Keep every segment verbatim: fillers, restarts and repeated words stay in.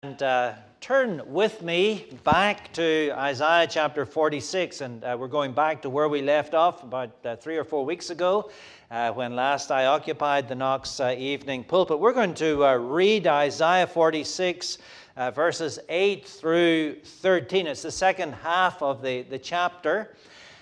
And uh, turn with me back to Isaiah chapter forty-six, and uh, we're going back to where we left off about uh, three or four weeks ago, uh, when last I occupied the Knox uh, evening pulpit. We're going to uh, read Isaiah forty-six, uh, verses eight through thirteen. It's the second half of the, the chapter.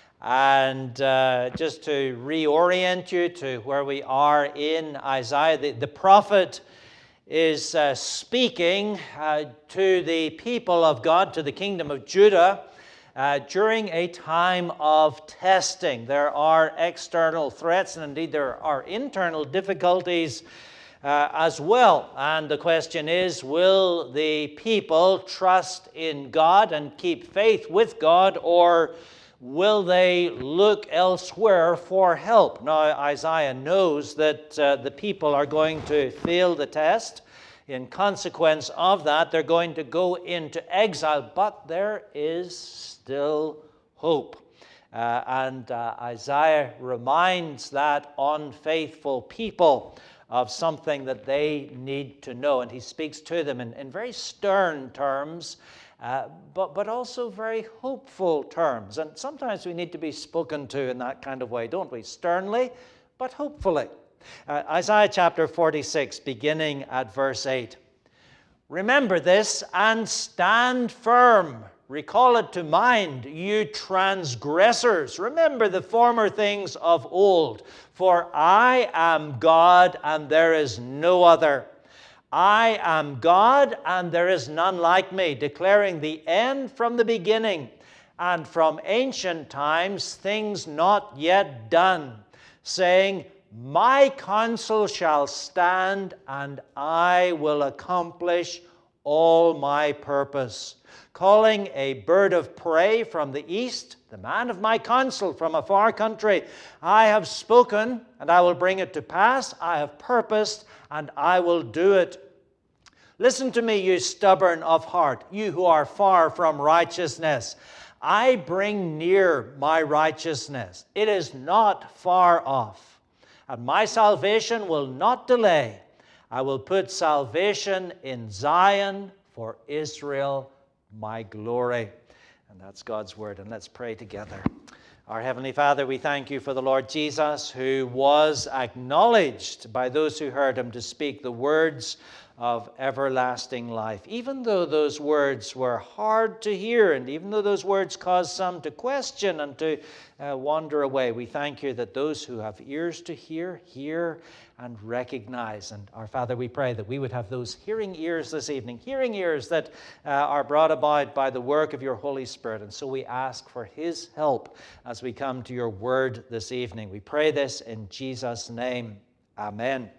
And uh, just to reorient you to where we are in Isaiah, the, the prophet is uh, speaking uh, to the people of God, to the kingdom of Judah, uh, during a time of testing. There are external threats, and indeed there are internal difficulties uh, as well. And the question is, will the people trust in God and keep faith with God, or will they look elsewhere for help? Now, Isaiah knows that uh, the people are going to fail the test. In consequence of that, they're going to go into exile, but there is still hope. Uh, and uh, Isaiah reminds that unfaithful people of something that they need to know. And he speaks to them in, in very stern terms, Uh, but, but also very hopeful terms. And sometimes we need to be spoken to in that kind of way, don't we? Sternly, but hopefully. Uh, Isaiah chapter forty-six, beginning at verse eight. Remember this and stand firm. Recall it to mind, you transgressors. Remember the former things of old. For I am God and there is no other. I am God, and there is none like me, declaring the end from the beginning, and from ancient times things not yet done, saying, my counsel shall stand, and I will accomplish all my purpose. Calling a bird of prey from the east, the man of my counsel from a far country. I have spoken, and I will bring it to pass. I have purposed, and I will do it. Listen to me, you stubborn of heart, you who are far from righteousness. I bring near my righteousness. It is not far off. And my salvation will not delay. I will put salvation in Zion for Israel, my glory. And that's God's word. And let's pray together. Our Heavenly Father, we thank you for the Lord Jesus, who was acknowledged by those who heard him to speak the words of everlasting life. Even though those words were hard to hear, and even though those words caused some to question and to uh, wander away, we thank you that those who have ears to hear, hear and recognize. And our Father, we pray that we would have those hearing ears this evening, hearing ears that uh, are brought about by the work of your Holy Spirit. And so we ask for his help as we come to your word this evening. We pray this in Jesus' name. Amen.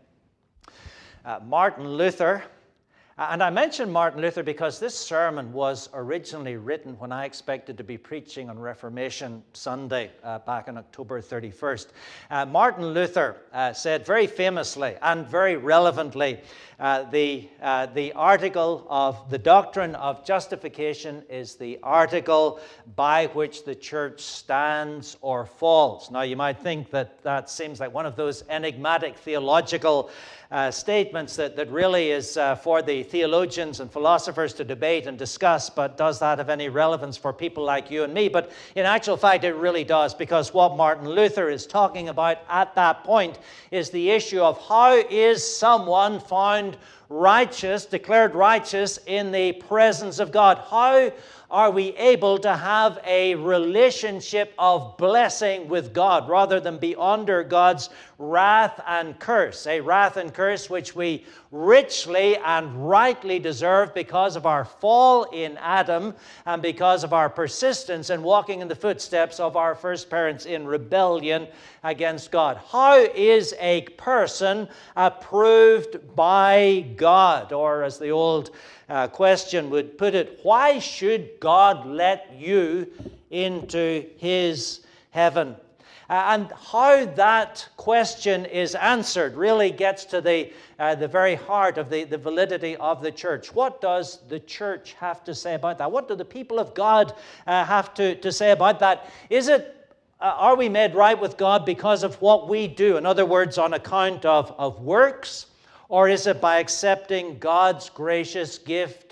Uh, Martin Luther, and I mention Martin Luther because this sermon was originally written when I expected to be preaching on Reformation Sunday uh, back on October thirty-first. Uh, Martin Luther uh, said very famously and very relevantly, uh, the, uh, the article of the doctrine of justification is the article by which the church stands or falls. Now you might think that that seems like one of those enigmatic theological Uh, statements that, that really is uh, for the theologians and philosophers to debate and discuss, but does that have any relevance for people like you and me? But in actual fact, it really does, because what Martin Luther is talking about at that point is the issue of how is someone found righteous, declared righteous in the presence of God. How are we able to have a relationship of blessing with God rather than be under God's wrath and curse? A wrath and curse which we richly and rightly deserve because of our fall in Adam and because of our persistence in walking in the footsteps of our first parents in rebellion against God. How is a person approved by God? Or as the old uh, question would put it, why should God let you into his heaven? Uh, and how that question is answered really gets to the, uh, the very heart of the, the validity of the church. What does the church have to say about that? What do the people of God uh, have to, to say about that? Is it, uh, are we made right with God because of what we do? In other words, on account of, of works? Or is it by accepting God's gracious gift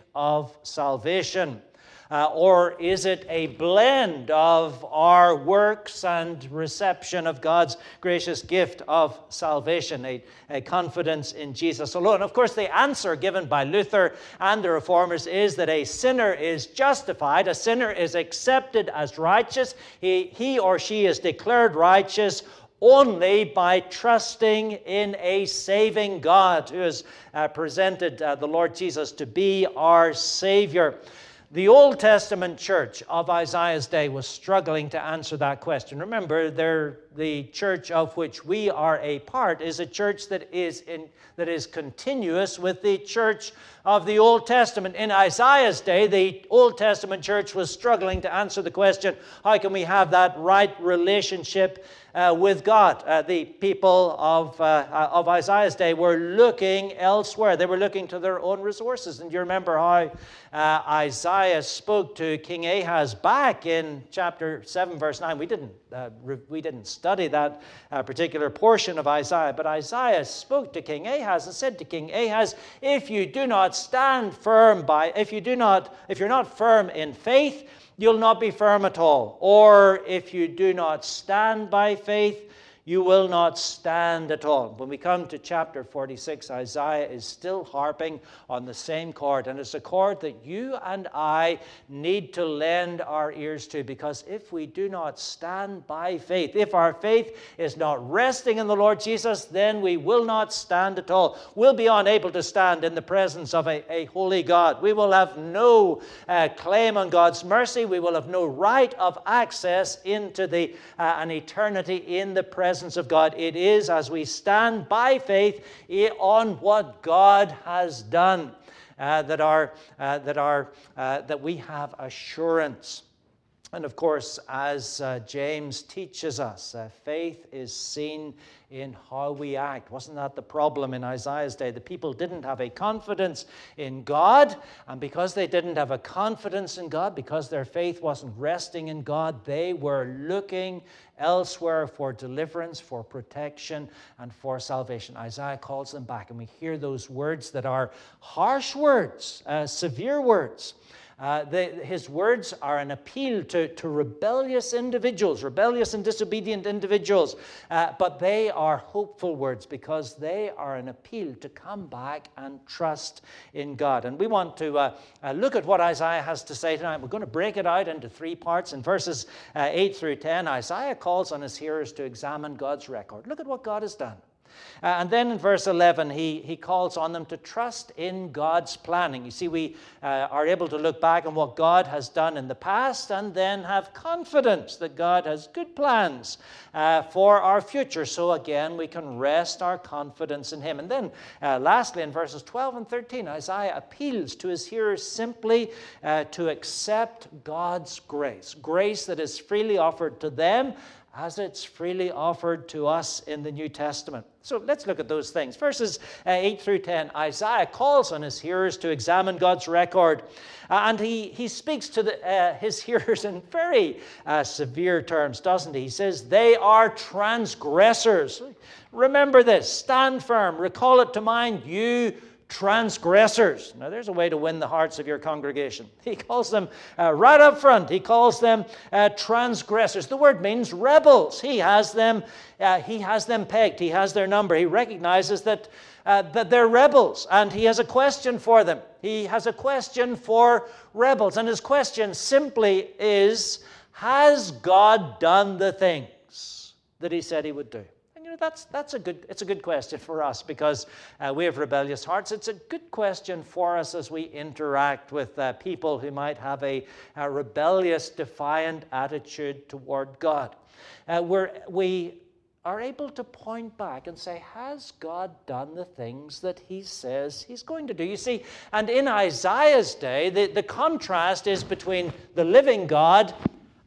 of salvation? Uh, or is it a blend of our works and reception of God's gracious gift of salvation, a, a confidence in Jesus alone? Of course, the answer given by Luther and the Reformers is that a sinner is justified, a sinner is accepted as righteous, he, he or she is declared righteous only by trusting in a saving God who has uh, presented uh, the Lord Jesus to be our Savior. The Old Testament church of Isaiah's day was struggling to answer that question. Remember, the church of which we are a part is a church that is in, that is continuous with the church of the Old Testament. In Isaiah's day, the Old Testament church was struggling to answer the question, how can we have that right relationship uh, with God? Uh, the people of, uh, of Isaiah's day were looking elsewhere. They were looking to their own resources. And you remember how uh, Isaiah spoke to King Ahaz back in chapter seven, verse nine. We didn't, uh, re- we didn't study that uh, particular portion of Isaiah, but Isaiah spoke to King Ahaz and said to King Ahaz, if you do not stand firm by, if you do not, if you're not firm in faith, you'll not be firm at all. Or if you do not stand by faith, you will not stand at all. When we come to chapter forty-six, Isaiah is still harping on the same chord, and it's a chord that you and I need to lend our ears to, because if we do not stand by faith, if our faith is not resting in the Lord Jesus, then we will not stand at all. We'll be unable to stand in the presence of a, a holy God. We will have no uh, claim on God's mercy. We will have no right of access into the uh, an eternity in the presence of God. It is as we stand by faith on what God has done uh, that our uh, that our uh, that we have assurance. And of course, as uh, James teaches us, uh, faith is seen in how we act. Wasn't that the problem in Isaiah's day? The people didn't have a confidence in God, and because they didn't have a confidence in God, because their faith wasn't resting in God, they were looking elsewhere for deliverance, for protection, and for salvation. Isaiah calls them back, and we hear those words that are harsh words, uh, severe words. Uh, the, his words are an appeal to, to rebellious individuals, rebellious and disobedient individuals, uh, but they are hopeful words because they are an appeal to come back and trust in God. And we want to uh, uh, look at what Isaiah has to say tonight. We're going to break it out into three parts. In verses uh, eight through ten, Isaiah calls on his hearers to examine God's record. Look at what God has done. Uh, and then in verse eleven, he, he calls on them to trust in God's planning. You see, we uh, are able to look back on what God has done in the past and then have confidence that God has good plans uh, for our future. So again, we can rest our confidence in Him. And then uh, lastly, in verses twelve and thirteen, Isaiah appeals to his hearers simply uh, to accept God's grace, grace that is freely offered to them as it's freely offered to us in the New Testament. So let's look at those things. Verses uh, eight through ten, Isaiah calls on his hearers to examine God's record. Uh, and he, he speaks to the, uh, his hearers in very uh, severe terms, doesn't he? He says, they are transgressors. Remember this, stand firm, recall it to mind, you transgressors. Now, there's a way to win the hearts of your congregation. He calls them uh, right up front. He calls them uh, transgressors. The word means rebels. He has them. Uh, he has them pegged. He has their number. He recognizes that uh, that they're rebels, and he has a question for them. He has a question for rebels, and his question simply is: has God done the things that He said He would do? That's, that's a good, it's a good question for us because uh, we have rebellious hearts. It's a good question for us as we interact with uh, people who might have a, a rebellious, defiant attitude toward God. Uh, we're, we are able to point back and say, has God done the things that He says He's going to do? You see, and in Isaiah's day, the, the contrast is between the living God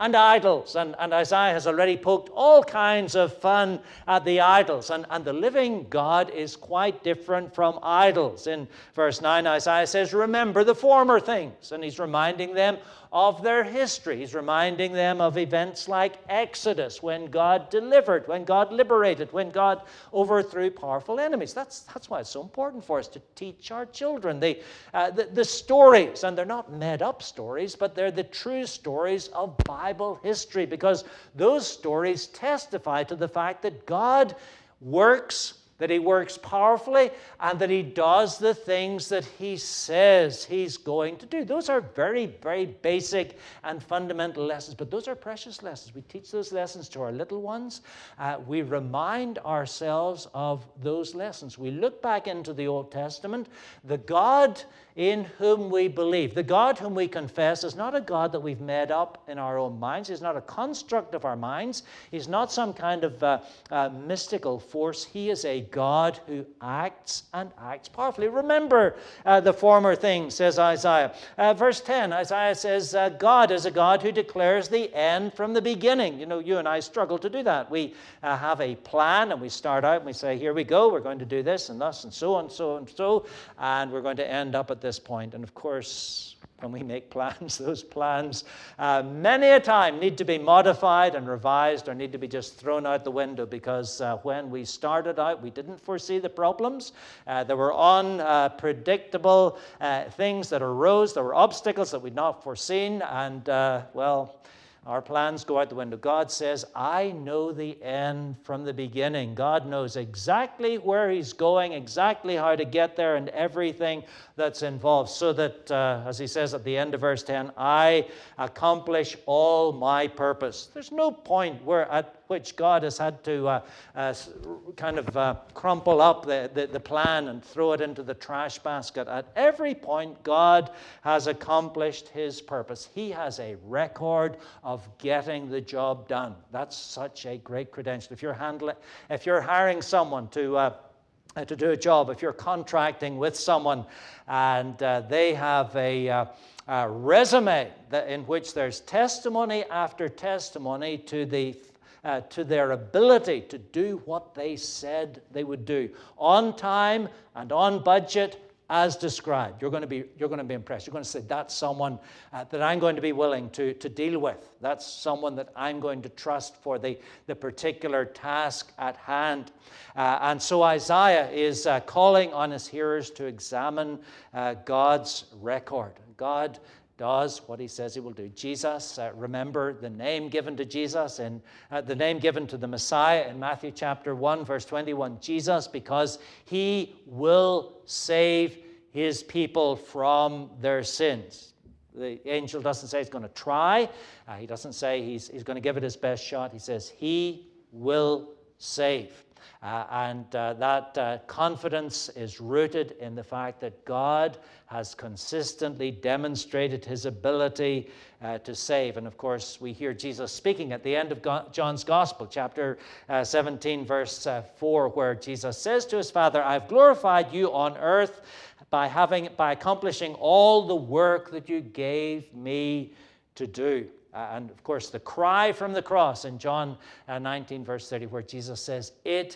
and idols. And, and Isaiah has already poked all kinds of fun at the idols. And, and the living God is quite different from idols. In verse nine, Isaiah says, remember the former things. And he's reminding them of their history. He's reminding them of events like Exodus, when God delivered, when God liberated, when God overthrew powerful enemies. That's, that's why it's so important for us to teach our children the, uh, the, the stories. And they're not made-up stories, but they're the true stories of Bible history, because those stories testify to the fact that God works, that he works powerfully, and that he does the things that he says he's going to do. Those are very, very basic and fundamental lessons, but those are precious lessons. We teach those lessons to our little ones. Uh, we remind ourselves of those lessons. We look back into the Old Testament. The God in whom we believe, the God whom we confess, is not a God that we've made up in our own minds. He's not a construct of our minds. He's not some kind of uh, uh, mystical force. He is a God who acts and acts powerfully. Remember uh, the former things, says Isaiah. Uh, verse ten, Isaiah says, uh, God is a God who declares the end from the beginning. You know, you and I struggle to do that. We uh, have a plan, and we start out and we say, here we go, we're going to do this and thus and so and so and so, and we're going to end up at this point. And of course, when we make plans, those plans uh, many a time need to be modified and revised, or need to be just thrown out the window, because uh, when we started out, we didn't foresee the problems. Uh, there were unpredictable uh, things that arose. There were obstacles that we'd not foreseen, and uh, well, our plans go out the window. God says, I know the end from the beginning. God knows exactly where he's going, exactly how to get there, and everything that's involved. So that, uh, as he says at the end of verse ten, I accomplish all my purpose. There's no point where at which God has had to uh, uh, kind of uh, crumple up the, the, the plan and throw it into the trash basket. At every point, God has accomplished his purpose. He has a record of getting the job done. That's such a great credential. If you're handling, if you're hiring someone to uh, to do a job, if you're contracting with someone and uh, they have a uh, uh, resume that, in which there's testimony after testimony to the Uh, to their ability to do what they said they would do, on time and on budget as described, you're going to be you're going to be impressed. You're going to say, that's someone uh, that I'm going to be willing to, to deal with. That's someone that I'm going to trust for the, the particular task at hand. Uh, and so Isaiah is uh, calling on his hearers to examine uh, God's record. God does what he says he will do. Jesus, uh, remember the name given to Jesus and uh, the name given to the Messiah in Matthew chapter one, verse twenty-one. Jesus, because he will save his people from their sins. The angel doesn't say he's going to try. Uh, he doesn't say he's, he's going to give it his best shot. He says he will save. Uh, and uh, that uh, confidence is rooted in the fact that God has consistently demonstrated his ability uh, to save. And of course, we hear Jesus speaking at the end of Go- John's Gospel, chapter uh, seventeen, verse uh, four, where Jesus says to his Father, I've glorified you on earth by having, by accomplishing all the work that you gave me to do. Uh, and of course, the cry from the cross in John uh, nineteen, verse thirty, where Jesus says, it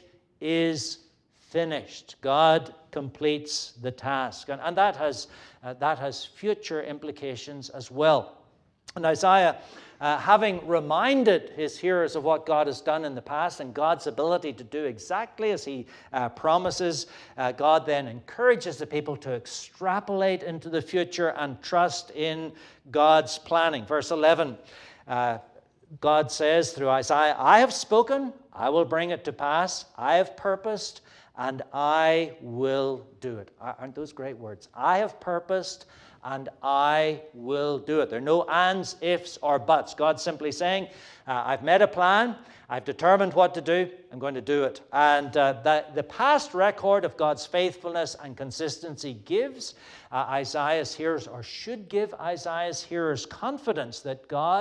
is finished. God completes the task. And, and that has uh, that has future implications as well. And Isaiah, uh, having reminded his hearers of what God has done in the past and God's ability to do exactly as he uh, promises, uh, God then encourages the people to extrapolate into the future and trust in God's planning. Verse eleven, uh, God says through Isaiah, I have spoken, I will bring it to pass. I have purposed, and I will do it. Aren't those great words? I have purposed, and I will do it. There are no ands, ifs, or buts. God's simply saying, uh, I've made a plan. I've determined what to do. I'm going to do it. And uh, the, the past record of God's faithfulness and consistency gives uh, Isaiah's hearers, or should give Isaiah's hearers, confidence that God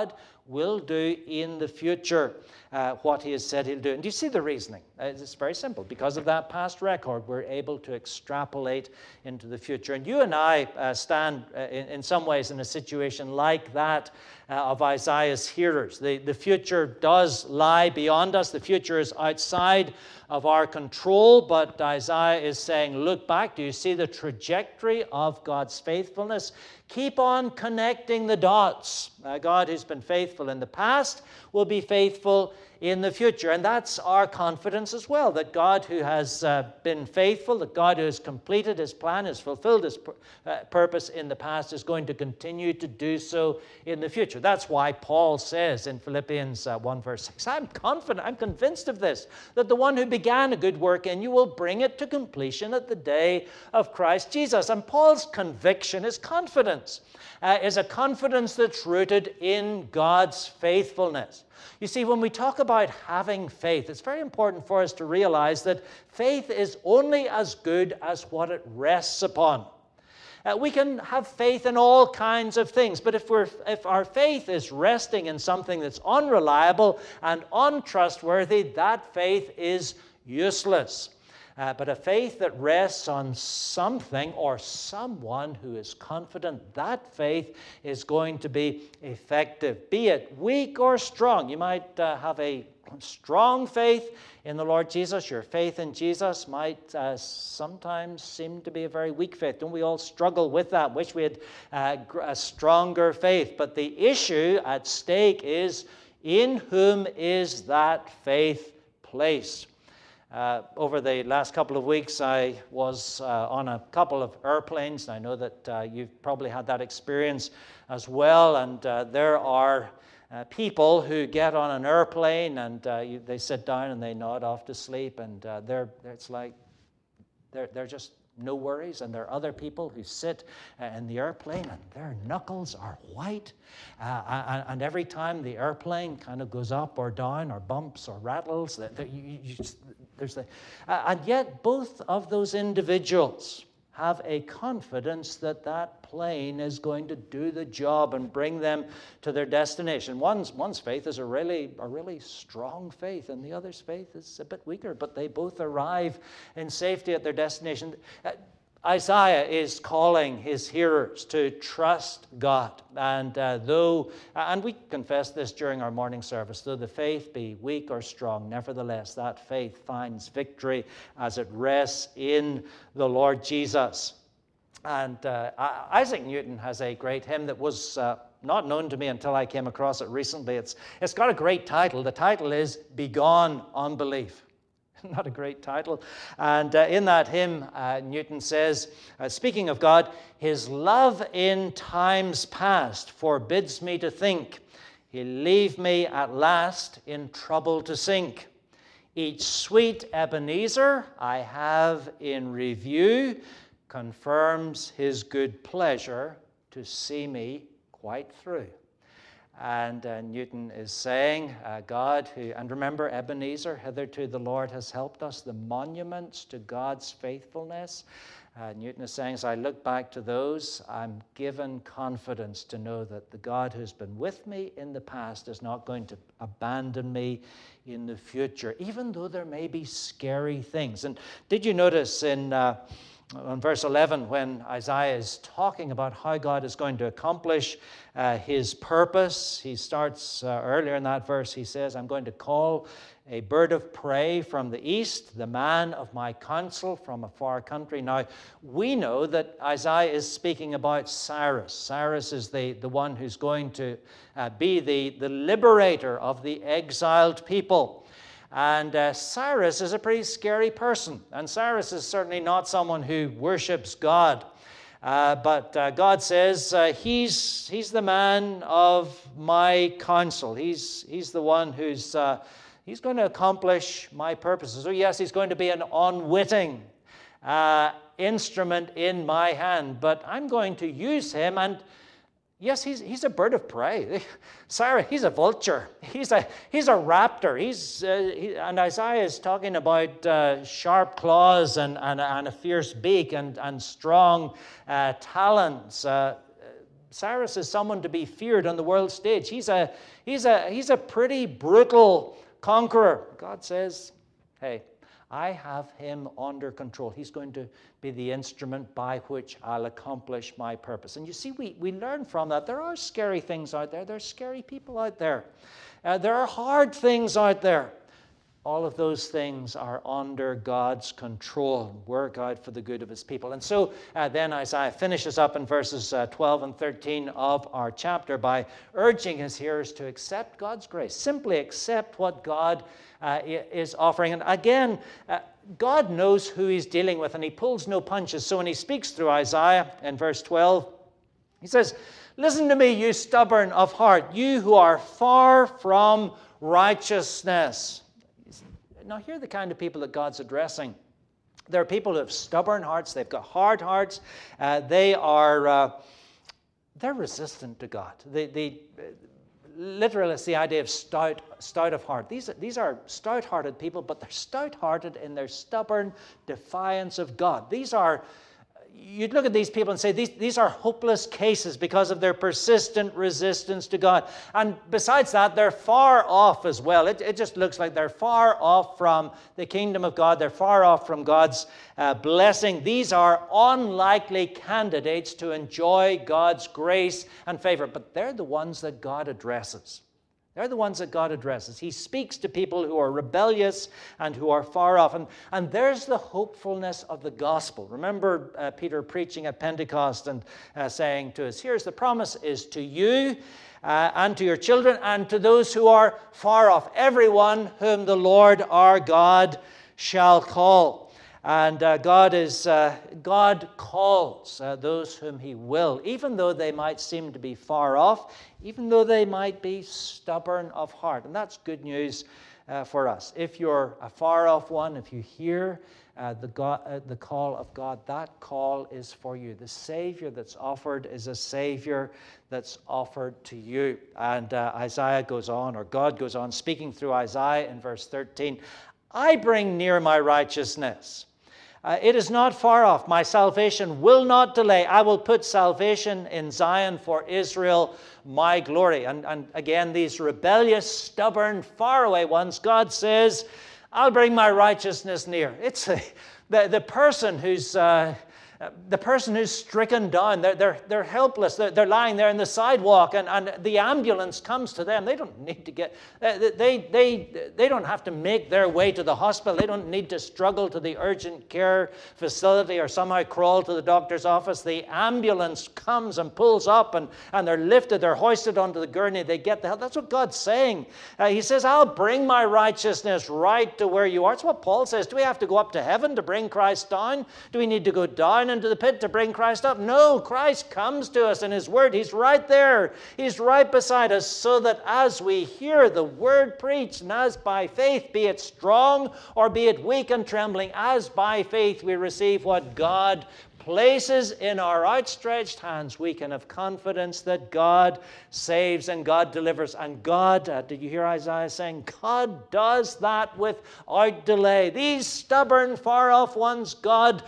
will do in the future uh, what he has said he'll do. And do you see the reasoning? Uh, it's very simple. Because of that past record, we're able to extrapolate into the future. And you and I uh, stand uh, in, in some ways in a situation like that uh, of Isaiah's hearers. The, the future does lie beyond us. The future is outside of our control, but Isaiah is saying, look back. Do you see the trajectory of God's faithfulness? Keep on connecting the dots. Uh, God who's been faithful in the past will be faithful in the future. And that's our confidence as well, that God who has uh, been faithful, that God who has completed his plan, has fulfilled his pur- uh, purpose in the past, is going to continue to do so in the future. That's why Paul says in Philippians uh, one verse six, I'm confident, I'm convinced of this, that the one who began a good work in you will bring it to completion at the day of Christ Jesus. And Paul's conviction, his confidence, uh, is a confidence that's rooted in God's faithfulness. You see, when we talk about having faith, it's very important for us to realize that faith is only as good as what it rests upon. Uh, we can have faith in all kinds of things, but if, we're, if our faith is resting in something that's unreliable and untrustworthy, that faith is useless. Uh, but a faith that rests on something or someone who is confident, that faith is going to be effective, be it weak or strong. You might uh, have a strong faith in the Lord Jesus. Your faith in Jesus might uh, sometimes seem to be a very weak faith. Don't we all struggle with that? Wish we had uh, a stronger faith. But the issue at stake is, in whom is that faith placed? Uh, over the last couple of weeks, I was uh, on a couple of airplanes. I know that uh, you've probably had that experience as well. And uh, there are uh, people who get on an airplane and uh, you, they sit down and they nod off to sleep. And uh, they're, it's like they're, they're just no worries. And there are other people who sit uh, in the airplane and their knuckles are white. Uh, and, and every time the airplane kind of goes up or down or bumps or rattles, that, that you, you just, there's the, uh, and yet both of those individuals have a confidence that that plane is going to do the job and bring them to their destination. One's, one's faith is a really, a really strong faith, and the other's faith is a bit weaker, but they both arrive in safety at their destination. Uh, Isaiah is calling his hearers to trust God. And uh, though, and we confess this during our morning service, though the faith be weak or strong, nevertheless that faith finds victory as it rests in the Lord Jesus. And uh, Isaac Newton has a great hymn that was uh, not known to me until I came across it recently. It's, it's got a great title. The title is Begone Unbelief. Not a great title. And uh, in that hymn, uh, Newton says, uh, speaking of God, his love in times past forbids me to think. He'll leave me at last in trouble to sink. Each sweet Ebenezer I have in review confirms his good pleasure to see me quite through. And uh, Newton is saying, uh, God who, and remember Ebenezer, hitherto the Lord has helped us, the monuments to God's faithfulness. Uh, Newton is saying, as I look back to those, I'm given confidence to know that the God who's been with me in the past is not going to abandon me in the future, even though there may be scary things. And did you notice in uh, in verse eleven, when Isaiah is talking about how God is going to accomplish uh, his purpose, he starts uh, earlier in that verse, he says, I'm going to call a bird of prey from the east, the man of my counsel from a far country. Now, we know that Isaiah is speaking about Cyrus. Cyrus is the, the one who's going to uh, be the, the liberator of the exiled people. And uh, Cyrus is a pretty scary person. And Cyrus is certainly not someone who worships God. Uh, but uh, God says uh, he's, he's the man of my counsel. He's, he's the one who's uh, he's going to accomplish my purposes. So yes, he's going to be an unwitting uh, instrument in my hand. But I'm going to use him, and yes, he's, he's a bird of prey. Cyrus, he's a vulture. He's a, he's a raptor. He's, uh, he, and Isaiah is talking about uh, sharp claws and, and, and a fierce beak and, and strong uh, talons. Uh, Cyrus is someone to be feared on the world stage. He's a, he's a, he's a pretty brutal conqueror. God says, hey, I have him under control. He's going to be the instrument by which I'll accomplish my purpose. And you see, we, we learn from that. There are scary things out there. There are scary people out there. Uh, there are hard things out there. All of those things are under God's control, work out for the good of his people. And so uh, then Isaiah finishes up in verses uh, twelve and thirteen of our chapter by urging his hearers to accept God's grace. Simply accept what God uh, is offering. And again, uh, God knows who he's dealing with, and he pulls no punches. So when he speaks through Isaiah in verse twelve, he says, "Listen to me, you stubborn of heart, you who are far from righteousness." Now, here are the kind of people that God's addressing. There are people who have stubborn hearts. They've got hard hearts. Uh, they are uh, they're resistant to God. They, they, literally, it's the idea of stout, stout of heart. These, these are stout-hearted people, but they're stout-hearted in their stubborn defiance of God. These are, you'd look at these people and say, these, these are hopeless cases because of their persistent resistance to God. And besides that, they're far off as well. It, it just looks like they're far off from the kingdom of God. They're far off from God's uh, blessing. These are unlikely candidates to enjoy God's grace and favor. But they're the ones that God addresses. They're the ones that God addresses. He speaks to people who are rebellious and who are far off. And, and there's the hopefulness of the gospel. Remember uh, Peter preaching at Pentecost and uh, saying to us, here's the promise is to you uh, and to your children and to those who are far off, everyone whom the Lord our God shall call. And uh, God is uh, God calls uh, those whom he will, even though they might seem to be far off, even though they might be stubborn of heart. And that's good news uh, for us. If you're a far off one, if you hear uh, the, God, uh, the call of God, that call is for you. The Savior that's offered is a Savior that's offered to you. And uh, Isaiah goes on, or God goes on, speaking through Isaiah in verse thirteen, I bring near my righteousness. Uh, it is not far off. My salvation will not delay. I will put salvation in Zion for Israel, my glory. And, and again, these rebellious, stubborn, faraway ones, God says, I'll bring my righteousness near. It's a, the, the person who's... Uh, Uh, the person who's stricken down, they're, they're, they're helpless. They're, they're lying there in the sidewalk, and, and the ambulance comes to them. They don't need to get, uh, they, they, they don't have to make their way to the hospital. They don't need to struggle to the urgent care facility or somehow crawl to the doctor's office. The ambulance comes and pulls up, and, and they're lifted, they're hoisted onto the gurney. They get the help. That's what God's saying. Uh, he says, I'll bring my righteousness right to where you are. It's what Paul says. Do we have to go up to heaven to bring Christ down? Do we need to go down into the pit to bring Christ up? No, Christ comes to us in his word. He's right there. He's right beside us, so that as we hear the word preached, and as by faith, be it strong or be it weak and trembling, as by faith we receive what God places in our outstretched hands, we can have confidence that God saves and God delivers. And God, uh, did you hear Isaiah saying, God does that without delay. These stubborn, far-off ones, God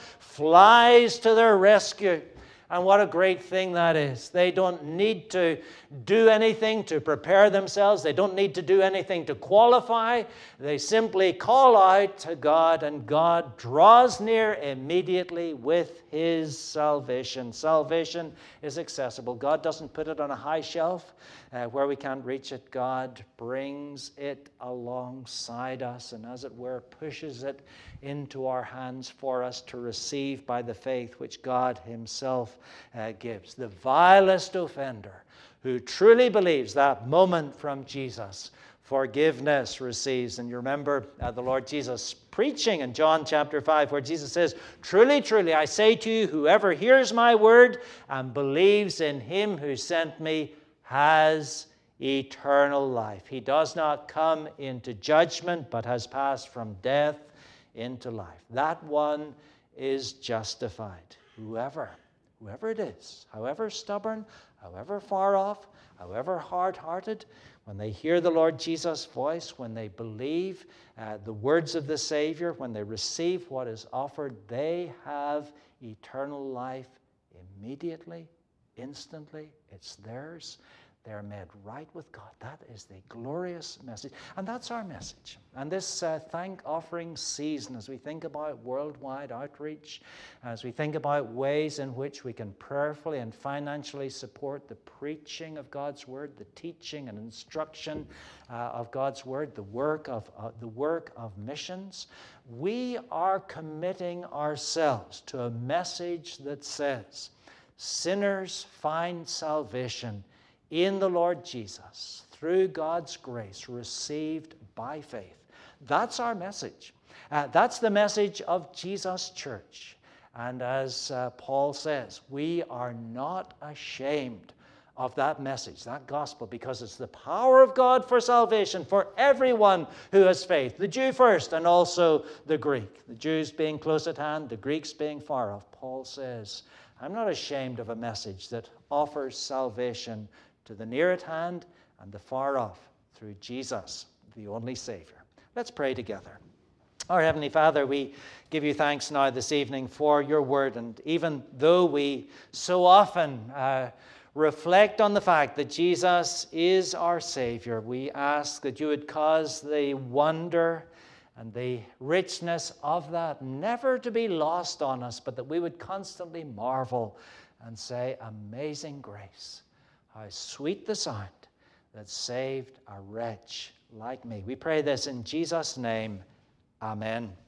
flies to their rescue. And what a great thing that is. They don't need to do anything to prepare themselves. They don't need to do anything to qualify. They simply call out to God, and God draws near immediately with his salvation. Salvation is accessible. God doesn't put it on a high shelf uh, where we can't reach it. God brings it alongside us, and as it were, pushes it into our hands for us to receive by the faith which God himself uh, gives. The vilest offender who truly believes that moment from Jesus, forgiveness receives. And you remember uh, the Lord Jesus preaching in John chapter five, where Jesus says, truly, truly, I say to you, whoever hears my word and believes in him who sent me has eternal life. He does not come into judgment, but has passed from death into life. That one is justified. Whoever, whoever it is, however stubborn, however far off, however hard-hearted, when they hear the Lord Jesus' voice, when they believe uh, the words of the Savior, when they receive what is offered, they have eternal life immediately, instantly. It's theirs. They're made right with God. That is the glorious message. And that's our message. And this uh, thank offering season, as we think about worldwide outreach, as we think about ways in which we can prayerfully and financially support the preaching of God's word, the teaching and instruction uh, of God's word, the work of uh, the work of missions, we are committing ourselves to a message that says, sinners find salvation in the Lord Jesus, through God's grace, received by faith. That's our message. Uh, that's the message of Jesus' church. And as uh, Paul says, we are not ashamed of that message, that gospel, because it's the power of God for salvation for everyone who has faith, the Jew first and also the Greek. The Jews being close at hand, the Greeks being far off. Paul says, I'm not ashamed of a message that offers salvation to the near at hand and the far off through Jesus, the only Savior. Let's pray together. Our Heavenly Father, we give you thanks now this evening for your word. And even though we so often uh, reflect on the fact that Jesus is our Savior, we ask that you would cause the wonder and the richness of that never to be lost on us, but that we would constantly marvel and say, amazing grace. How sweet the sound that saved a wretch like me. We pray this in Jesus' name. Amen.